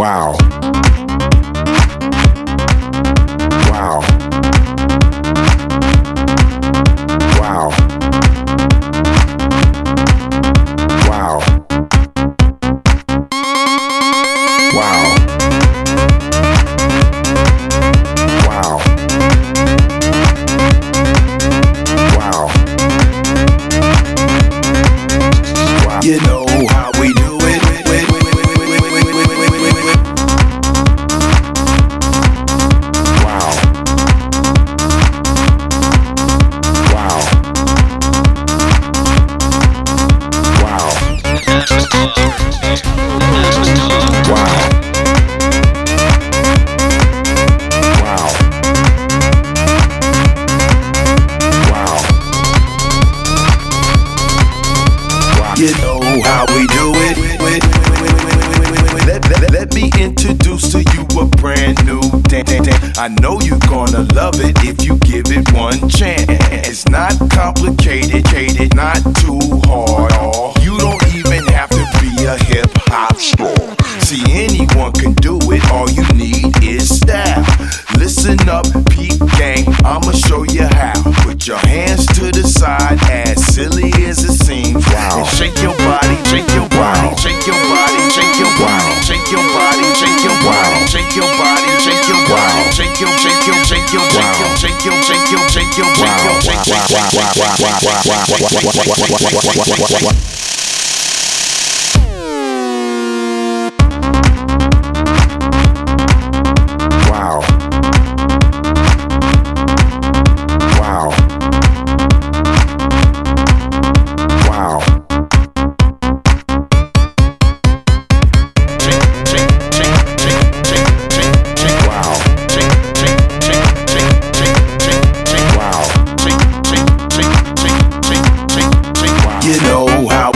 Wow. Wow. Wow. Wow. Wow. Wow. Wow. Wow. You know how we do it. Wow. Wow. Wow. Wow. Wow. Wow. You know how we do it. Let me introduce to you a brand new dance. I know you're gonna love it if you give it one chance. It's not complicated, not too hard. You don't even have to be a hip hop star. See, anyone can do it, all you need is style. Listen up, peep gang, I'ma show you how. Put your hands to the side, as silly as it seems. Wow. And shake your body, shake your body, shake your body, shake your body, shake your body, shake your body, shake your body, shake your body, shake your, shake your, shake your, shake your, shake your, shake your, shake your, shake your, shake your. You know how